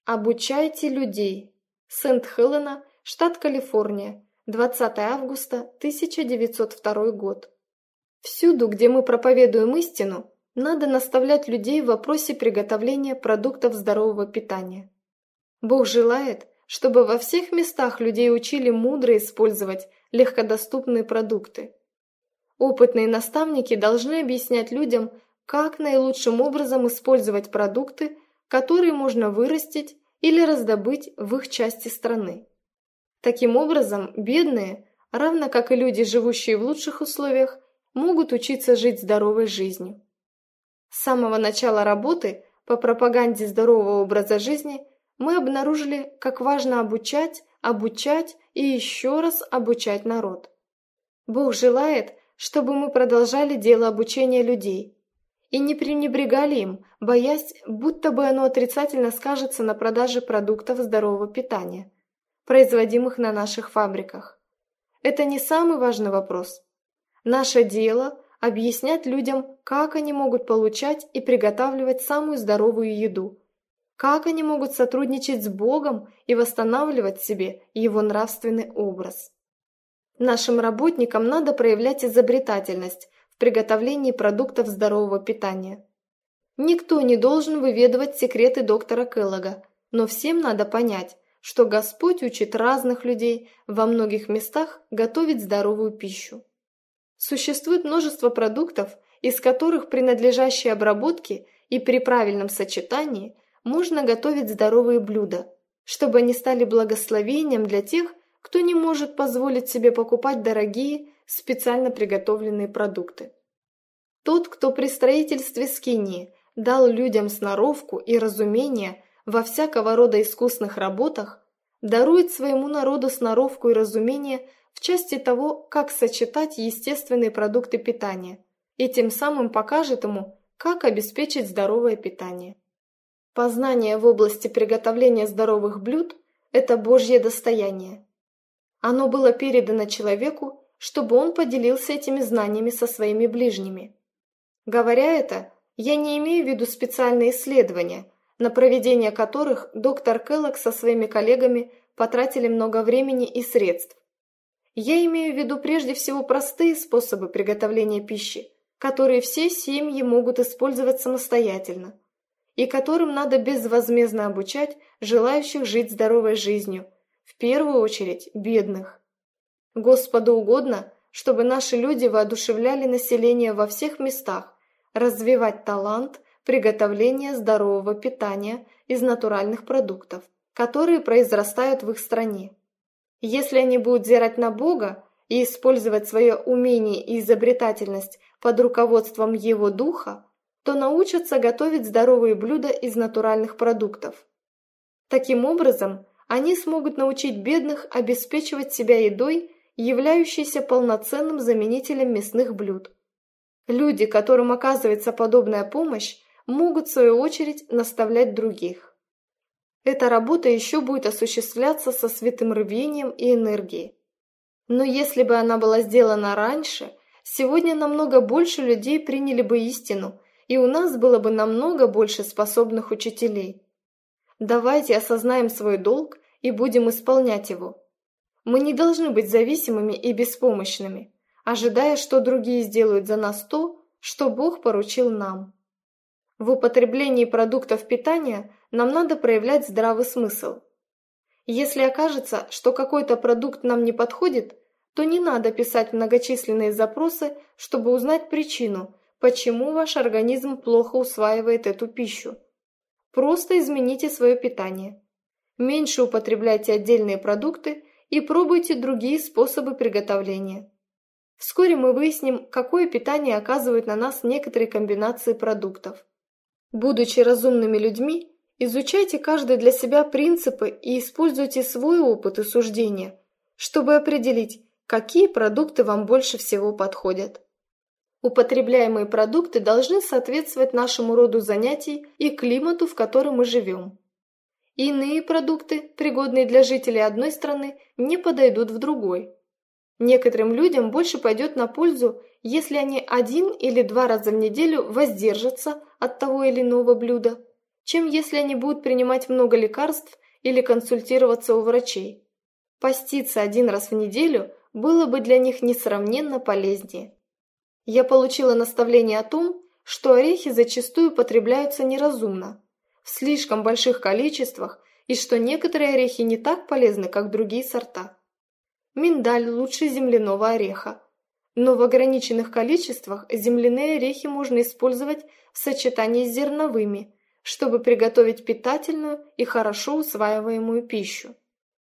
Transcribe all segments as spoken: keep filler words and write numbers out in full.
Обучайте людей. Сент-Хелена, штат Калифорния, двадцатое августа тысяча девятьсот второй год. Всюду, где мы проповедуем истину, надо наставлять людей в вопросе приготовления продуктов здорового питания. Бог желает, чтобы во всех местах людей учили мудро использовать легкодоступные продукты. Опытные наставники должны объяснять людям, как наилучшим образом использовать продукты, которые можно вырастить или раздобыть в их части страны. Таким образом, бедные, равно как и люди, живущие в лучших условиях, могут учиться жить здоровой жизнью. С самого начала работы по пропаганде здорового образа жизни мы обнаружили, как важно обучать, обучать и еще раз обучать народ. Бог желает, чтобы мы продолжали дело обучения людей и не пренебрегали им, боясь, будто бы оно отрицательно скажется на продаже продуктов здорового питания, производимых на наших фабриках. Это не самый важный вопрос. Наше дело – объяснять людям, как они могут получать и приготавливать самую здоровую еду, как они могут сотрудничать с Богом и восстанавливать в себе Его нравственный образ. Нашим работникам надо проявлять изобретательность в приготовлении продуктов здорового питания. Никто не должен выведывать секреты доктора Келлога, но всем надо понять, что Господь учит разных людей во многих местах готовить здоровую пищу. Существует множество продуктов, из которых при надлежащей обработке и при правильном сочетании можно готовить здоровые блюда, чтобы они стали благословением для тех, кто не может позволить себе покупать дорогие, специально приготовленные продукты. Тот, кто при строительстве скинии дал людям сноровку и разумение во всякого рода искусных работах, дарует своему народу сноровку и разумение в части того, как сочетать естественные продукты питания, и тем самым покажет ему, как обеспечить здоровое питание. Познание в области приготовления здоровых блюд – это Божье достояние. Оно было передано человеку, чтобы он поделился этими знаниями со своими ближними. Говоря это, я не имею в виду специальные исследования, на проведение которых доктор Келлог со своими коллегами потратили много времени и средств. Я имею в виду прежде всего простые способы приготовления пищи, которые все семьи могут использовать самостоятельно, и которым надо безвозмездно обучать желающих жить здоровой жизнью, в первую очередь бедных. Господу угодно, чтобы наши люди воодушевляли население во всех местах, развивать талант приготовления здорового питания из натуральных продуктов, которые произрастают в их стране. Если они будут взирать на Бога и использовать свое умение и изобретательность под руководством Его Духа, то научатся готовить здоровые блюда из натуральных продуктов. Таким образом, они смогут научить бедных обеспечивать себя едой, являющейся полноценным заменителем мясных блюд. Люди, которым оказывается подобная помощь, могут в свою очередь наставлять других. Эта работа еще будет осуществляться со святым рвением и энергией. Но если бы она была сделана раньше, сегодня намного больше людей приняли бы истину, и у нас было бы намного больше способных учителей. Давайте осознаем свой долг и будем исполнять его. Мы не должны быть зависимыми и беспомощными, ожидая, что другие сделают за нас то, что Бог поручил нам. В употреблении продуктов питания нам надо проявлять здравый смысл. Если окажется, что какой-то продукт нам не подходит, то не надо писать многочисленные запросы, чтобы узнать причину, почему ваш организм плохо усваивает эту пищу. Просто измените свое питание. Меньше употребляйте отдельные продукты и пробуйте другие способы приготовления. Вскоре мы выясним, какое питание оказывают на нас некоторые комбинации продуктов. Будучи разумными людьми, изучайте каждый для себя принципы и используйте свой опыт и суждения, чтобы определить, какие продукты вам больше всего подходят. Употребляемые продукты должны соответствовать нашему роду занятий и климату, в котором мы живем. Иные продукты, пригодные для жителей одной страны, не подойдут в другой. Некоторым людям больше пойдет на пользу, если они один или два раза в неделю воздержатся от того или иного блюда, чем если они будут принимать много лекарств или консультироваться у врачей. Поститься один раз в неделю было бы для них несравненно полезнее. Я получила наставление о том, что орехи зачастую потребляются неразумно, в слишком больших количествах, и что некоторые орехи не так полезны, как другие сорта. Миндаль лучше земляного ореха, но в ограниченных количествах земляные орехи можно использовать в сочетании с зерновыми, чтобы приготовить питательную и хорошо усваиваемую пищу.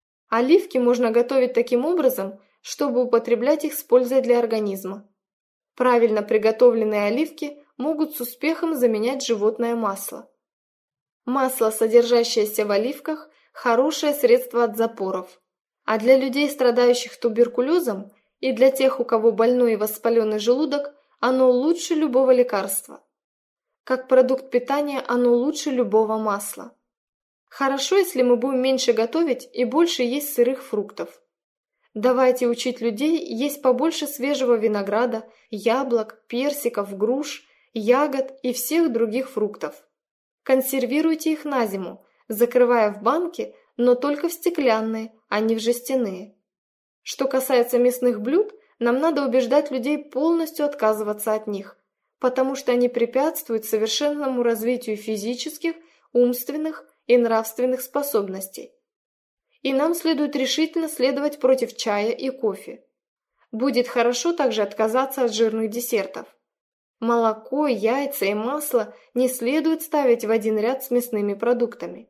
Оливки можно готовить таким образом, чтобы употреблять их с пользой для организма. Правильно приготовленные оливки могут с успехом заменять животное масло. Масло, содержащееся в оливках, хорошее средство от запоров, а для людей, страдающих туберкулезом, и для тех, у кого больной и воспаленный желудок, оно лучше любого лекарства. Как продукт питания оно лучше любого масла. Хорошо, если мы будем меньше готовить и больше есть сырых фруктов. Давайте учить людей есть побольше свежего винограда, яблок, персиков, груш, ягод и всех других фруктов. Консервируйте их на зиму, закрывая в банки, но только в стеклянные, а не в жестяные. Что касается мясных блюд, нам надо убеждать людей полностью отказываться от них, потому что они препятствуют совершенному развитию физических, умственных и нравственных способностей. И нам следует решительно следовать против чая и кофе. Будет хорошо также отказаться от жирных десертов. Молоко, яйца и масло не следует ставить в один ряд с мясными продуктами.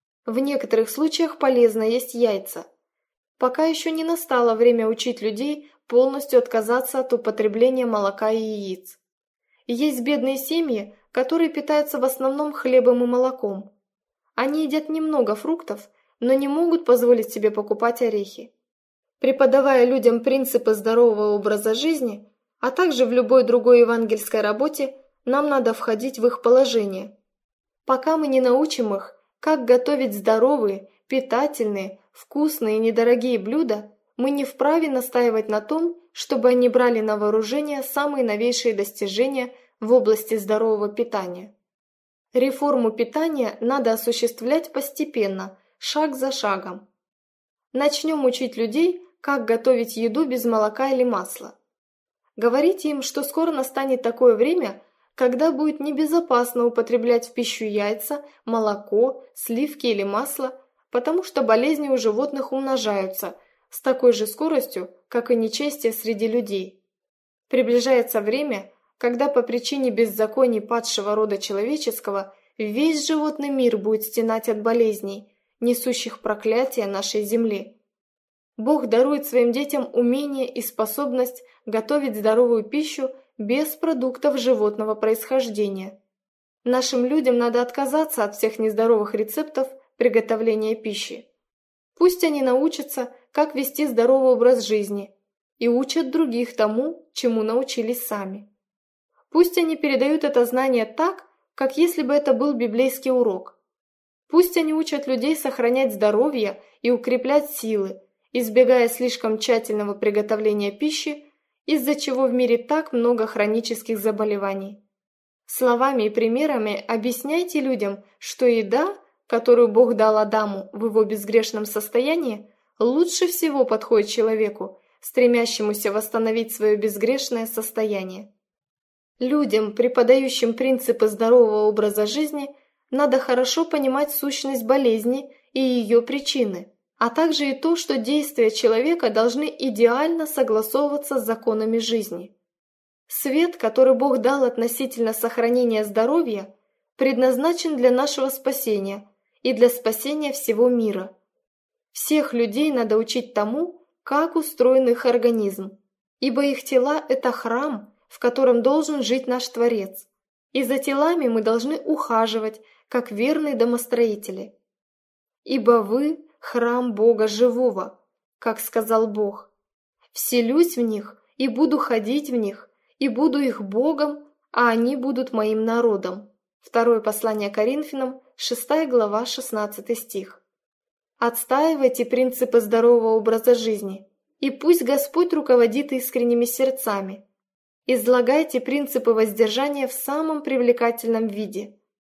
В некоторых случаях полезно есть яйца. Пока еще не настало время учить людей полностью отказаться от употребления молока и яиц. Есть бедные семьи, которые питаются в основном хлебом и молоком. Они едят немного фруктов, но не могут позволить себе покупать орехи. Преподавая людям принципы здорового образа жизни, а также в любой другой евангельской работе, нам надо входить в их положение. Пока мы не научим их, как готовить здоровые, питательные, вкусные и недорогие блюда, мы не вправе настаивать на том, чтобы они брали на вооружение самые новейшие достижения в области здорового питания. Реформу питания надо осуществлять постепенно, шаг за шагом. Начнем учить людей, как готовить еду без молока или масла. Говорите им, что скоро настанет такое время, когда будет небезопасно употреблять в пищу яйца, молоко, сливки или масло, потому что болезни у животных умножаются с такой же скоростью, как и нечестие среди людей. Приближается время, когда по причине беззаконий падшего рода человеческого весь животный мир будет стенать от болезней, несущих проклятие нашей земли. Бог дарует своим детям умение и способность готовить здоровую пищу без продуктов животного происхождения. Нашим людям надо отказаться от всех нездоровых рецептов приготовления пищи. Пусть они научатся, как вести здоровый образ жизни, и учат других тому, чему научились сами. Пусть они передают это знание так, как если бы это был библейский урок. Пусть они учат людей сохранять здоровье и укреплять силы, избегая слишком тщательного приготовления пищи, из-за чего в мире так много хронических заболеваний. Словами и примерами объясняйте людям, что еда, которую Бог дал Адаму в его безгрешном состоянии, лучше всего подходит человеку, стремящемуся восстановить свое безгрешное состояние. Людям, преподающим принципы здорового образа жизни, надо хорошо понимать сущность болезни и ее причины, а также и то, что действия человека должны идеально согласовываться с законами жизни. Свет, который Бог дал относительно сохранения здоровья, предназначен для нашего спасения и для спасения всего мира. Всех людей надо учить тому, как устроен их организм, ибо их тела – это храм, в котором должен жить наш Творец, и за телами мы должны ухаживать, как верные домостроители. «Ибо вы – храм Бога живого», как сказал Бог. «Вселюсь в них и буду ходить в них, и буду их Богом, а они будут моим народом». Второе послание Коринфянам, шестая глава, шестнадцатый стих. Отстаивайте принципы здорового образа жизни, и пусть Господь руководит искренними сердцами. Излагайте принципы воздержания в самом привлекательном виде.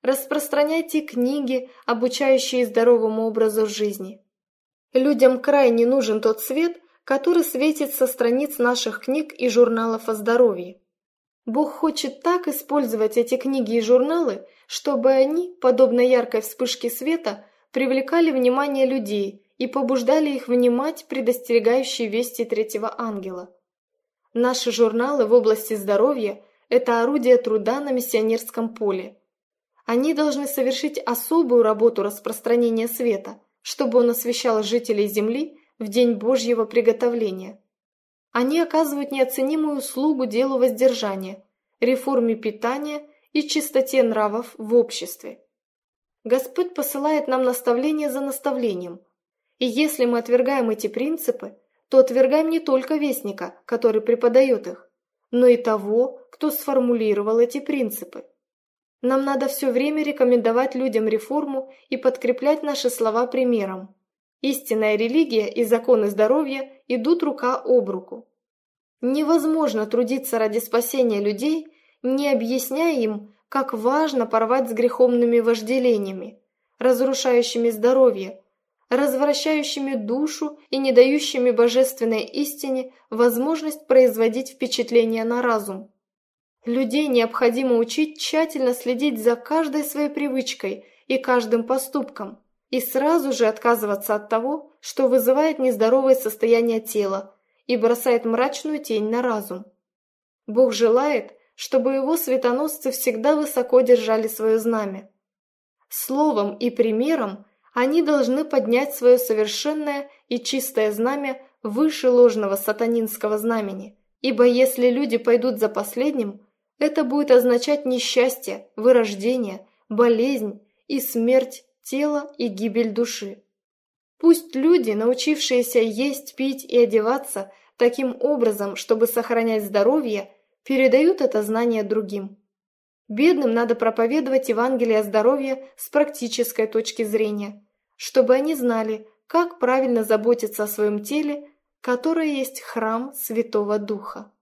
распространяйте книги, обучающие здоровому образу жизни. Людям крайне нужен тот свет, который светит со страниц наших книг и журналов о здоровье. Бог хочет так использовать эти книги и журналы, чтобы они, подобно яркой вспышке света, привлекали внимание людей и побуждали их внимать предостерегающие вести третьего ангела. Наши журналы в области здоровья – это орудие труда на миссионерском поле. Они должны совершить особую работу распространения света, чтобы он освещал жителей Земли в день Божьего приготовления. Они оказывают неоценимую услугу делу воздержания, реформе питания и чистоте нравов в обществе. Господь посылает нам наставление за наставлением, и если мы отвергаем эти принципы, то отвергаем не только вестника, который преподает их, но и того, кто сформулировал эти принципы. Нам надо все время рекомендовать людям реформу и подкреплять наши слова примером. Истинная религия и законы здоровья идут рука об руку. Невозможно трудиться ради спасения людей, не объясняя им, как важно порвать с греховными вожделениями, разрушающими здоровье, развращающими душу и не дающими божественной истине возможность производить впечатление на разум. Людей необходимо учить тщательно следить за каждой своей привычкой и каждым поступком, и сразу же отказываться от того, что вызывает нездоровое состояние тела и бросает мрачную тень на разум. Бог желает, чтобы его светоносцы всегда высоко держали свое знамя. Словом и примером они должны поднять свое совершенное и чистое знамя выше ложного сатанинского знамени, ибо если люди пойдут за последним, это будет означать несчастье, вырождение, болезнь и смерть тела и гибель души. Пусть люди, научившиеся есть, пить и одеваться таким образом, чтобы сохранять здоровье, передают это знание другим. Бедным надо проповедовать Евангелие здоровья с практической точки зрения, чтобы они знали, как правильно заботиться о своем теле, которое есть храм Святого Духа.